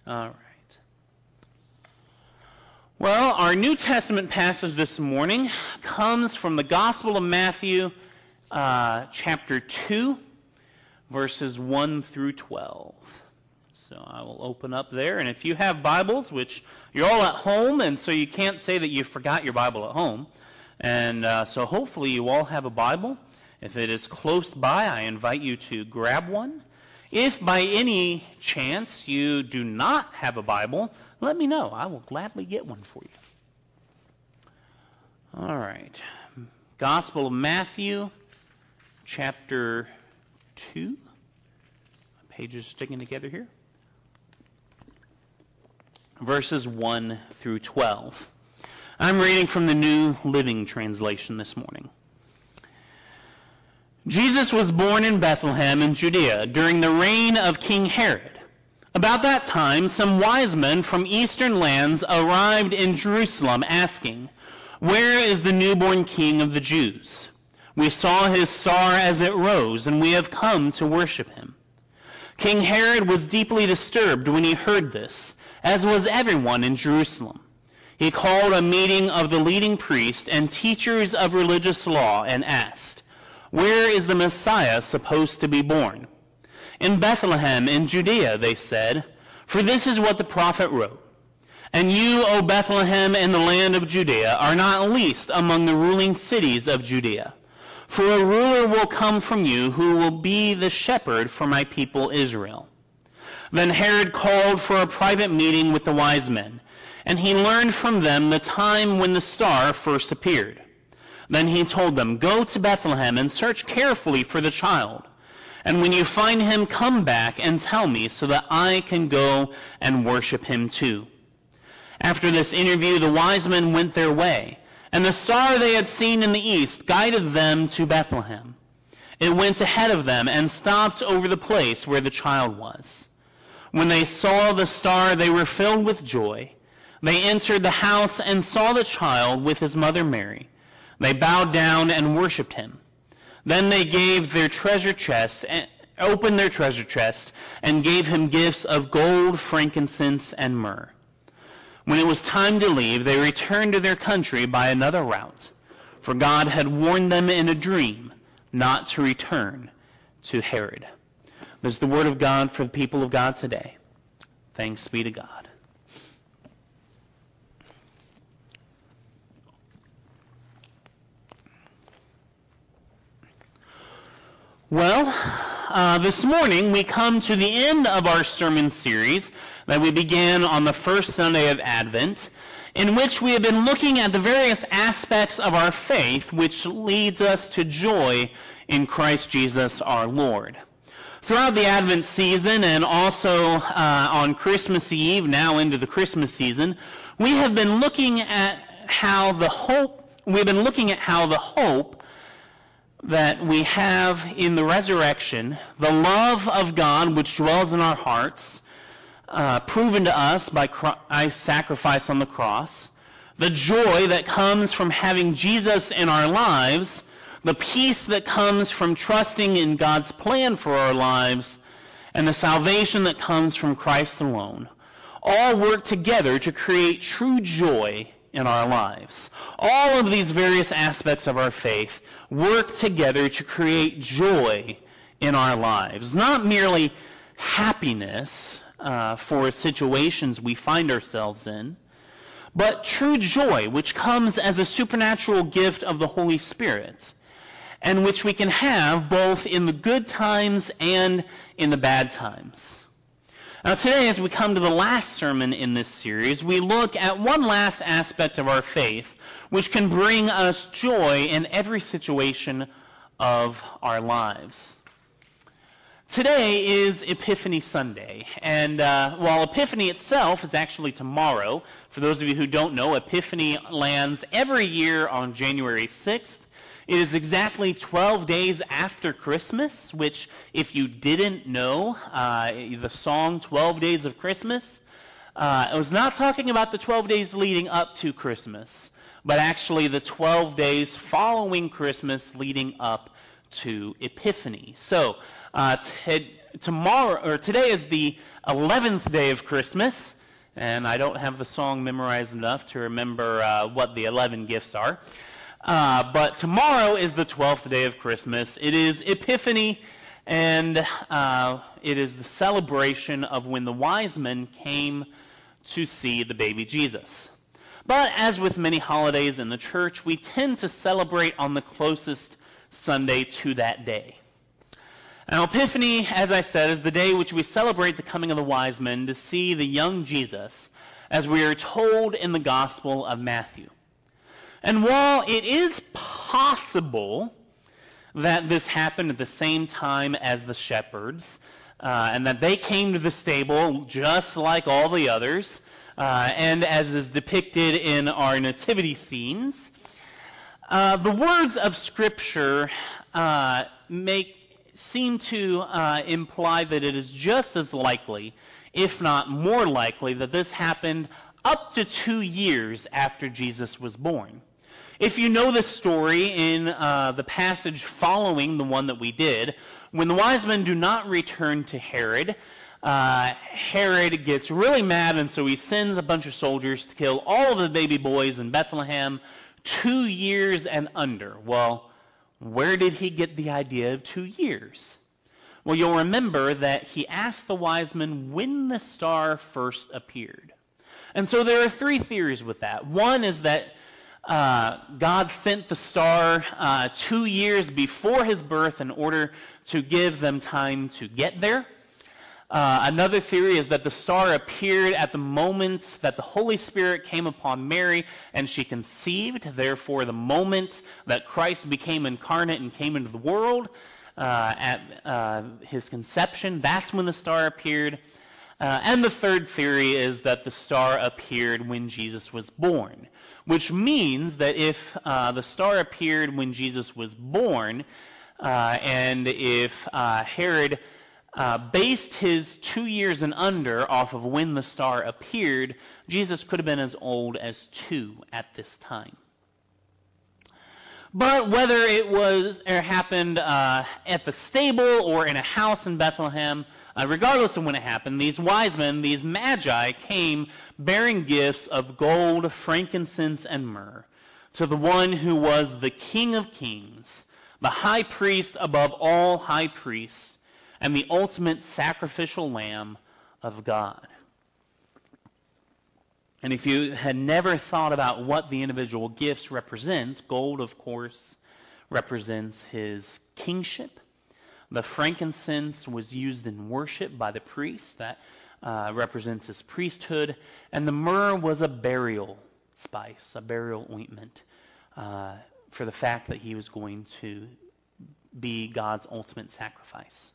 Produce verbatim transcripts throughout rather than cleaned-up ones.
All right. Well, our New Testament passage this morning comes from the Gospel of Matthew, uh, chapter two, verses one through twelve. So I will open up there, and if you have Bibles, which you're all at home, and so you can't say that you forgot your Bible at home, and uh, so hopefully you all have a Bible. If it is close by, I invite you to grab one. If by any chance you do not have a Bible, let me know. I will gladly get one for you. All right. Gospel of Matthew, chapter two. My page is sticking together here. Verses one through twelve. I'm reading from the New Living Translation this morning. Jesus was born in Bethlehem in Judea during the reign of King Herod. About that time, some wise men from eastern lands arrived in Jerusalem asking, "Where is the newborn King of the Jews? We saw his star as it rose, and we have come to worship him." King Herod was deeply disturbed when he heard this, as was everyone in Jerusalem. He called a meeting of the leading priests and teachers of religious law and asked, "Where is the Messiah supposed to be born?" "In Bethlehem in Judea," they said, "for this is what the prophet wrote. And you, O Bethlehem, in the land of Judea, are not least among the ruling cities of Judea. For a ruler will come from you who will be the shepherd for my people Israel." Then Herod called for a private meeting with the wise men, and he learned from them the time when the star first appeared. Then he told them, "Go to Bethlehem and search carefully for the child. And when you find him, come back and tell me so that I can go and worship him too." After this interview, the wise men went their way, and the star they had seen in the east guided them to Bethlehem. It went ahead of them and stopped over the place where the child was. When they saw the star, they were filled with joy. They entered the house and saw the child with his mother Mary. They bowed down and worshipped him. Then they gave their treasure chest, opened their treasure chest, and gave him gifts of gold, frankincense, and myrrh. When it was time to leave, they returned to their country by another route, for God had warned them in a dream not to return to Herod. This is the word of God for the people of God today. Thanks be to God. Well, uh, this morning we come to the end of our sermon series that we began on the first Sunday of Advent, in which we have been looking at the various aspects of our faith which leads us to joy in Christ Jesus our Lord. Throughout the Advent season and also uh, on Christmas Eve, now into the Christmas season, we have been looking at how the hope, we've been looking at how the hope that we have in the resurrection, the love of God which dwells in our hearts, uh, proven to us by Christ's sacrifice on the cross, the joy that comes from having Jesus in our lives, the peace that comes from trusting in God's plan for our lives, and the salvation that comes from Christ alone, all work together to create true joy in our lives. All of these various aspects of our faith work together to create joy in our lives. Not merely happiness uh, for situations we find ourselves in, but true joy, which comes as a supernatural gift of the Holy Spirit, and which we can have both in the good times and in the bad times. Now today, as we come to the last sermon in this series, we look at one last aspect of our faith which can bring us joy in every situation of our lives. Today is Epiphany Sunday, and uh, while Epiphany itself is actually tomorrow, for those of you who don't know, Epiphany lands every year on January sixth. It is exactly twelve days after Christmas, which, if you didn't know, uh, the song twelve Days of Christmas, uh, I was not talking about the twelve days leading up to Christmas, but actually the twelve days following Christmas leading up to Epiphany. So, uh, t- tomorrow, or today is the eleventh day of Christmas, and I don't have the song memorized enough to remember uh, what the eleven gifts are. Uh, but tomorrow is the twelfth day of Christmas. It is Epiphany, and uh, it is the celebration of when the wise men came to see the baby Jesus. But as with many holidays in the church, we tend to celebrate on the closest Sunday to that day. Now, Epiphany, as I said, is the day which we celebrate the coming of the wise men to see the young Jesus, as we are told in the Gospel of Matthew. And while it is possible that this happened at the same time as the shepherds, uh, and that they came to the stable just like all the others, uh, and as is depicted in our nativity scenes, uh, the words of Scripture uh, make seem to uh, imply that it is just as likely, if not more likely, that this happened up to two years after Jesus was born. If you know the story in uh, the passage following the one that we did, when the wise men do not return to Herod, uh, Herod gets really mad, and so he sends a bunch of soldiers to kill all of the baby boys in Bethlehem, two years and under. Well, where did he get the idea of two years? Well, you'll remember that he asked the wise men when the star first appeared. And so there are three theories with that. One is that uh, God sent the star uh, two years before his birth in order to give them time to get there. Uh, another theory is that the star appeared at the moment that the Holy Spirit came upon Mary and she conceived. Therefore, the moment that Christ became incarnate and came into the world uh, at uh, his conception, that's when the star appeared. Uh, and the third theory is that the star appeared when Jesus was born, which means that if uh, the star appeared when Jesus was born, uh, and if uh, Herod Uh, based his two years and under off of when the star appeared, Jesus could have been as old as two at this time. But whether it was or happened uh, at the stable or in a house in Bethlehem, uh, regardless of when it happened, these wise men, these magi, came bearing gifts of gold, frankincense, and myrrh to the one who was the King of Kings, the high priest above all high priests, and the ultimate sacrificial lamb of God. And if you had never thought about what the individual gifts represent, gold, of course, represents his kingship. The frankincense was used in worship by the priest. That uh, represents his priesthood. And the myrrh was a burial spice, a burial ointment, uh, for the fact that he was going to be God's ultimate sacrifice.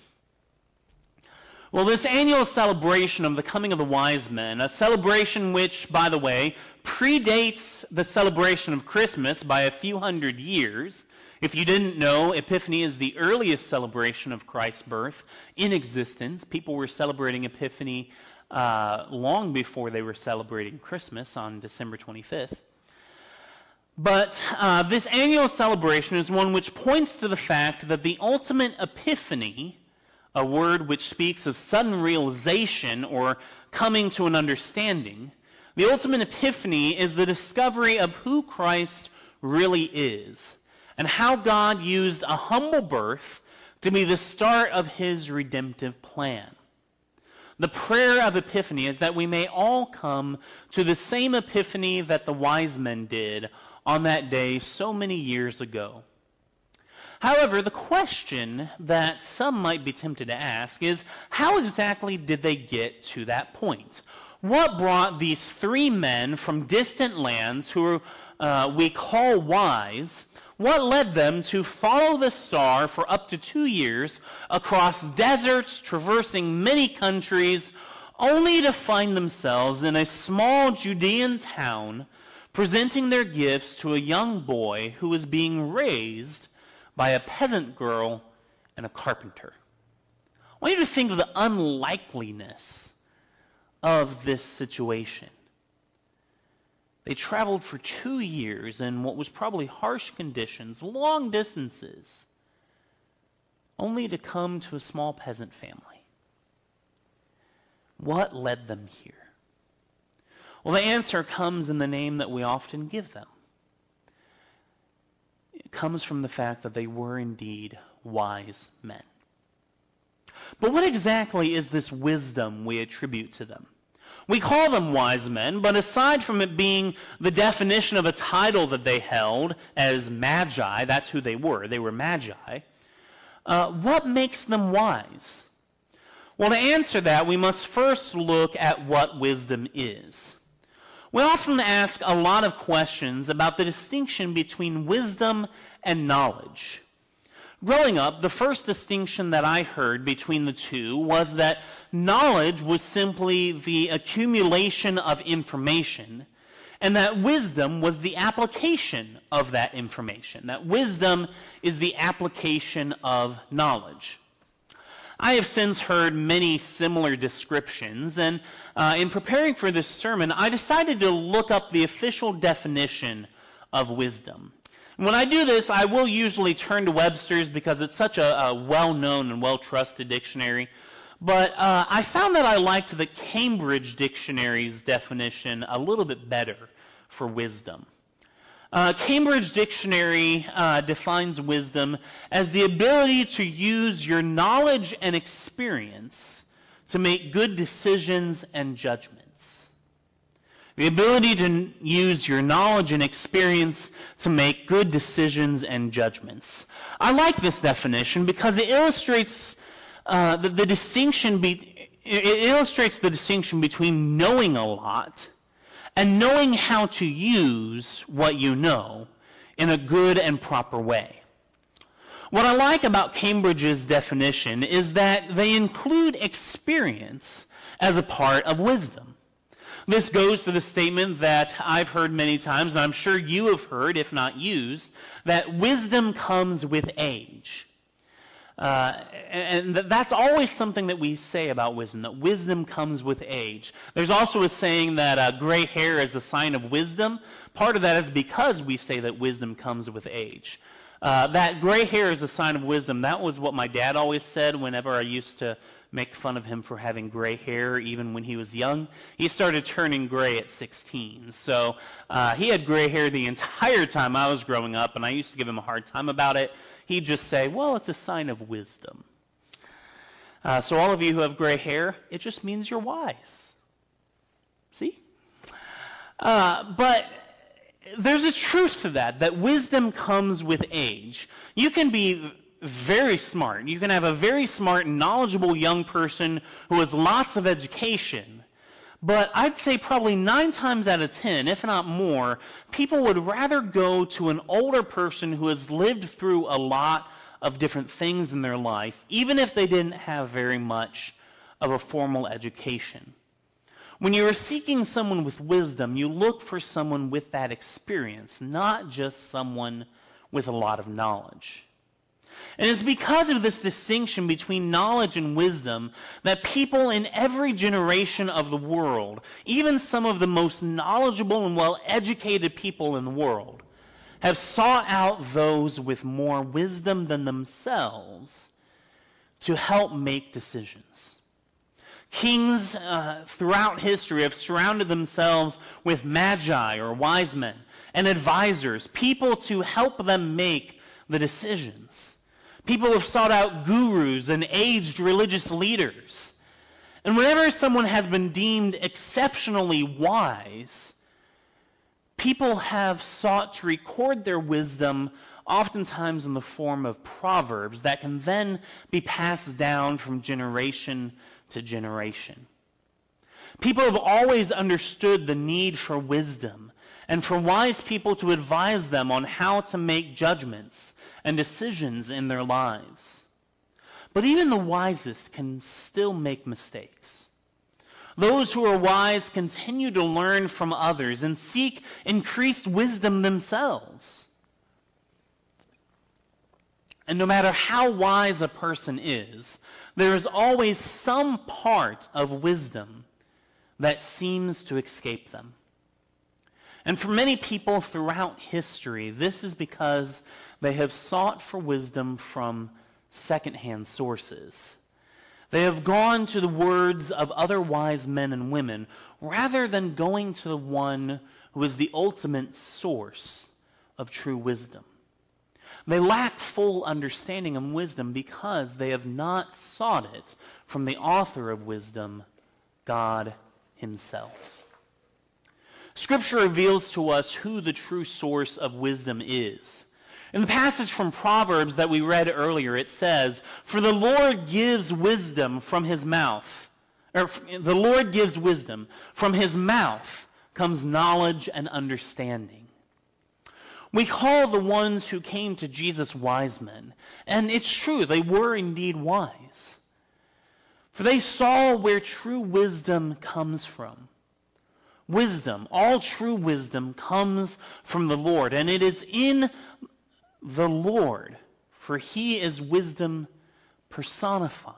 Well, this annual celebration of the coming of the wise men, a celebration which, by the way, predates the celebration of Christmas by a few hundred years. If you didn't know, Epiphany is the earliest celebration of Christ's birth in existence. People were celebrating Epiphany uh, long before they were celebrating Christmas on December twenty-fifth. But uh, this annual celebration is one which points to the fact that the ultimate epiphany, a word which speaks of sudden realization or coming to an understanding, the ultimate epiphany is the discovery of who Christ really is and how God used a humble birth to be the start of his redemptive plan. The prayer of Epiphany is that we may all come to the same epiphany that the wise men did on that day so many years ago. However, the question that some might be tempted to ask is, how exactly did they get to that point? What brought these three men from distant lands who uh, we call wise, what led them to follow the star for up to two years across deserts, traversing many countries, only to find themselves in a small Judean town presenting their gifts to a young boy who was being raised by a peasant girl and a carpenter? I want you to think of the unlikeliness of this situation. They traveled for two years in what was probably harsh conditions, long distances, only to come to a small peasant family? What led them here? Well, the answer comes in the name that we often give them. It comes from the fact that they were indeed wise men. But what exactly is this wisdom we attribute to them? We call them wise men, but aside from it being the definition of a title that they held as magi, that's who they were, they were magi, uh, what makes them wise? Well, to answer that, we must first look at what wisdom is. We often ask a lot of questions about the distinction between wisdom and knowledge. Growing up, the first distinction that I heard between the two was that knowledge was simply the accumulation of information, and that wisdom was the application of that information. That wisdom is the application of knowledge. I have since heard many similar descriptions, and uh, in preparing for this sermon, I decided to look up the official definition of wisdom. When I do this, I will usually turn to Webster's because it's such a, a well-known and well-trusted dictionary. But uh, I found that I liked the Cambridge Dictionary's definition a little bit better for wisdom. Uh, Cambridge Dictionary uh, defines wisdom as the ability to use your knowledge and experience to make good decisions and judgments. The ability to use your knowledge and experience to make good decisions and judgments. I like this definition because it illustrates uh, the, the distinction. Be, it illustrates the distinction between knowing a lot and knowing how to use what you know in a good and proper way. What I like about Cambridge's definition is that they include experience as a part of wisdom. This goes to the statement that I've heard many times, and I'm sure you have heard, if not used, that wisdom comes with age. Uh, and that's always something that we say about wisdom, that wisdom comes with age. There's also a saying that uh, gray hair is a sign of wisdom. Part of that is because we say that wisdom comes with age. Uh, that gray hair is a sign of wisdom. That was what my dad always said whenever I used to make fun of him for having gray hair even when he was young. He started turning gray at sixteen. So uh, he had gray hair the entire time I was growing up, and I used to give him a hard time about it. He'd just say, well, it's a sign of wisdom. Uh, so all of you who have gray hair, it just means you're wise. See? Uh, but there's a truth to that, that wisdom comes with age. You can be very smart. You can have a very smart, knowledgeable young person who has lots of education. But I'd say probably nine times out of ten, if not more, people would rather go to an older person who has lived through a lot of different things in their life, even if they didn't have very much of a formal education. When you are seeking someone with wisdom, you look for someone with that experience, not just someone with a lot of knowledge. And it's because of this distinction between knowledge and wisdom that people in every generation of the world, even some of the most knowledgeable and well-educated people in the world, have sought out those with more wisdom than themselves to help make decisions. Kings uh, throughout history have surrounded themselves with magi or wise men and advisors, people to help them make the decisions. People have sought out gurus and aged religious leaders. And whenever someone has been deemed exceptionally wise, people have sought to record their wisdom, oftentimes in the form of proverbs that can then be passed down from generation to generation. People have always understood the need for wisdom and for wise people to advise them on how to make judgments and decisions in their lives. But even the wisest can still make mistakes. Those who are wise continue to learn from others and seek increased wisdom themselves. And no matter how wise a person is, there is always some part of wisdom that seems to escape them. And for many people throughout history, this is because they have sought for wisdom from secondhand sources. They have gone to the words of other wise men and women rather than going to the one who is the ultimate source of true wisdom. They lack full understanding and wisdom because they have not sought it from the author of wisdom, God himself. Scripture reveals to us who the true source of wisdom is. In the passage from Proverbs that we read earlier, it says, "For the Lord gives wisdom from his mouth." Or, the Lord gives wisdom. From his mouth comes knowledge and understanding. We call the ones who came to Jesus wise men. And it's true, they were indeed wise. For they saw where true wisdom comes from. Wisdom, all true wisdom, comes from the Lord. And it is in the Lord, for he is wisdom personified.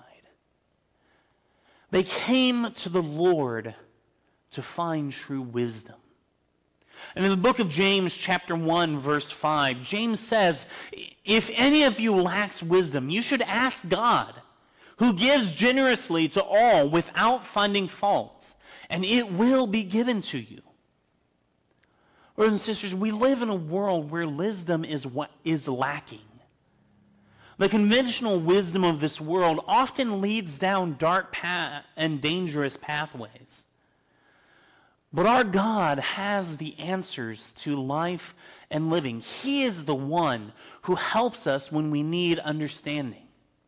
They came to the Lord to find true wisdom. And in the book of James, chapter one, verse five, James says, "If any of you lacks wisdom, you should ask God, who gives generously to all without finding fault, and it will be given to you." Brothers and sisters, we live in a world where wisdom is what is lacking. The conventional wisdom of this world often leads down dark path and dangerous pathways. But our God has the answers to life and living. He is the one who helps us when we need understanding.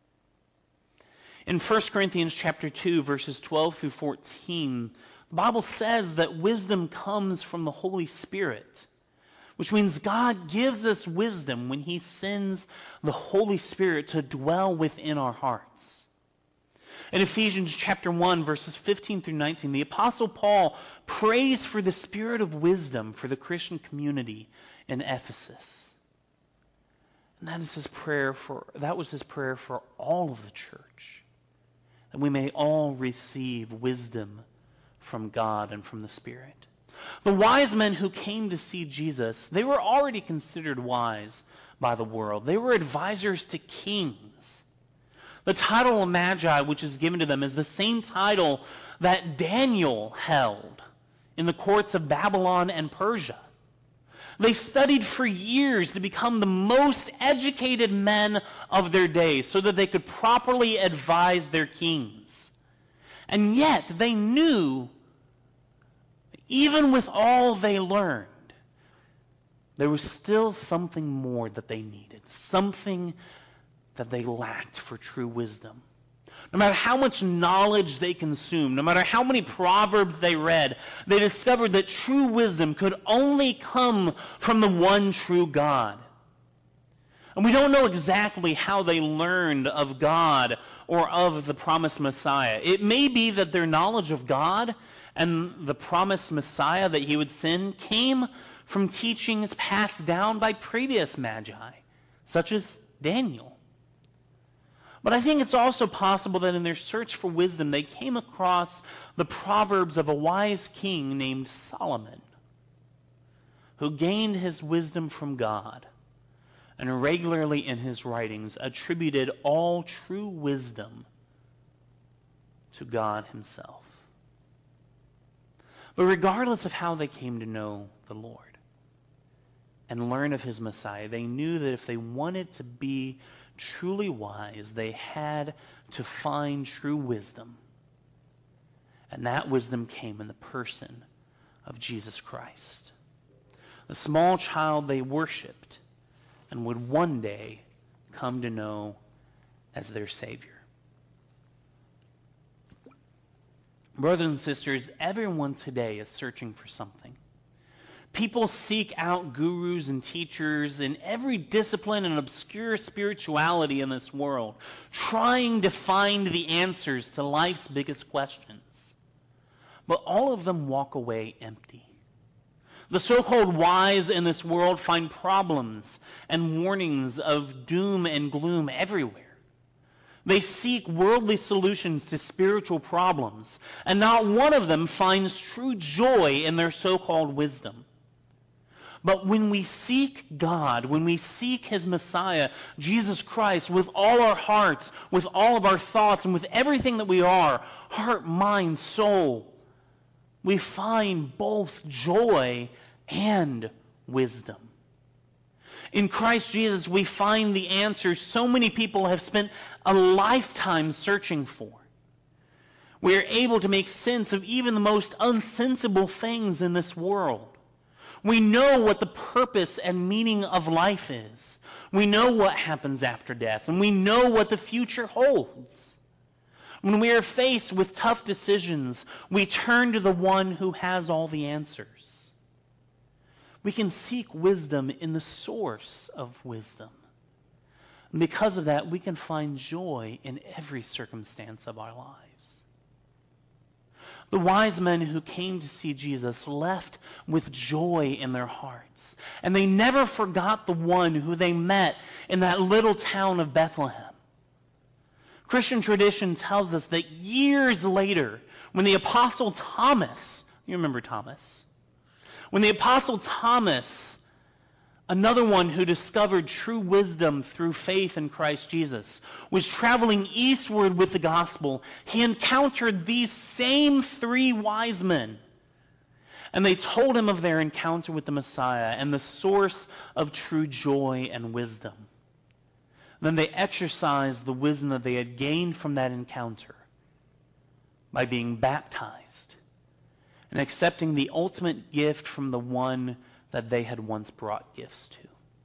In First Corinthians chapter two, verses twelve through fourteen, the Bible says that wisdom comes from the Holy Spirit, which means God gives us wisdom when he sends the Holy Spirit to dwell within our hearts. In Ephesians chapter one, verses fifteen through nineteen, the Apostle Paul prays for the spirit of wisdom for the Christian community in Ephesus. And that is his prayer for that was his prayer for all of the church, that we may all receive wisdom from God and from the Spirit. The wise men who came to see Jesus, they were already considered wise by the world. They were advisors to kings. The title of Magi, which is given to them, is the same title that Daniel held in the courts of Babylon and Persia. They studied for years to become the most educated men of their day so that they could properly advise their kings. And yet they knew, even with all they learned, there was still something more that they needed, something that they lacked for true wisdom. No matter how much knowledge they consumed, no matter how many proverbs they read, they discovered that true wisdom could only come from the one true God. And we don't know exactly how they learned of God or of the promised Messiah. It may be that their knowledge of God and the promised Messiah that he would send came from teachings passed down by previous magi, such as Daniel. But I think it's also possible that in their search for wisdom, they came across the proverbs of a wise king named Solomon, who gained his wisdom from God and regularly in his writings attributed all true wisdom to God himself. But regardless of how they came to know the Lord and learn of his Messiah, they knew that if they wanted to be truly wise, they had to find true wisdom. And that wisdom came in the person of Jesus Christ, the small child they worshipped and would one day come to know as their Savior. Brothers and sisters, everyone today is searching for something. People seek out gurus and teachers in every discipline and obscure spirituality in this world, trying to find the answers to life's biggest questions. But all of them walk away empty. The so-called wise in this world find problems and warnings of doom and gloom everywhere. They seek worldly solutions to spiritual problems, and not one of them finds true joy in their so-called wisdom. But when we seek God, when we seek his Messiah, Jesus Christ, with all our hearts, with all of our thoughts, and with everything that we are, heart, mind, soul, we find both joy and wisdom. In Christ Jesus, we find the answers so many people have spent a lifetime searching for. We are able to make sense of even the most unsensible things in this world. We know what the purpose and meaning of life is. We know what happens after death, and we know what the future holds. When we are faced with tough decisions, we turn to the one who has all the answers. We can seek wisdom in the source of wisdom. And because of that, we can find joy in every circumstance of our lives. The wise men who came to see Jesus left with joy in their hearts. And they never forgot the one who they met in that little town of Bethlehem. Christian tradition tells us that years later, when the Apostle Thomas, you remember Thomas? When the Apostle Thomas, another one who discovered true wisdom through faith in Christ Jesus, was traveling eastward with the gospel, he encountered these same three wise men. And they told him of their encounter with the Messiah and the source of true joy and wisdom. Then they exercised the wisdom that they had gained from that encounter by being baptized and accepting the ultimate gift from the one that they had once brought gifts to.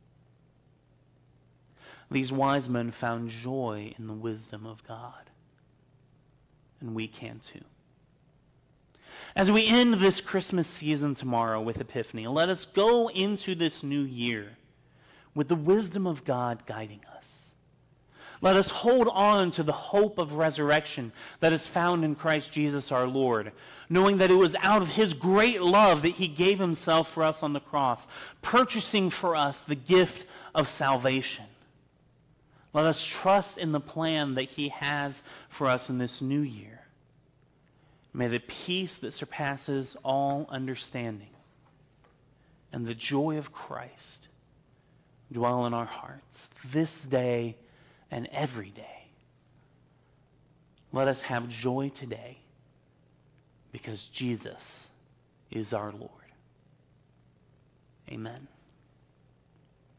These wise men found joy in the wisdom of God. And we can too. As we end this Christmas season tomorrow with Epiphany, let us go into this new year with the wisdom of God guiding us. Let us hold on to the hope of resurrection that is found in Christ Jesus our Lord, knowing that it was out of his great love that he gave himself for us on the cross, purchasing for us the gift of salvation. Let us trust in the plan that he has for us in this new year. May the peace that surpasses all understanding and the joy of Christ dwell in our hearts this day and every day. Let us have joy today because Jesus is our Lord. Amen.